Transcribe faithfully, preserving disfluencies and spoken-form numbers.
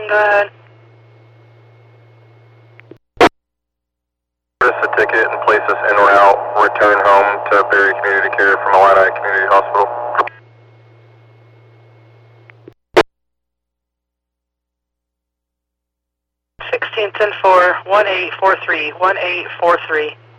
go ahead. Put us a ticket and place us en route, return home to Berry Community Care from Illini Community Hospital. sixteen ten four, one eight four three, one eight four three.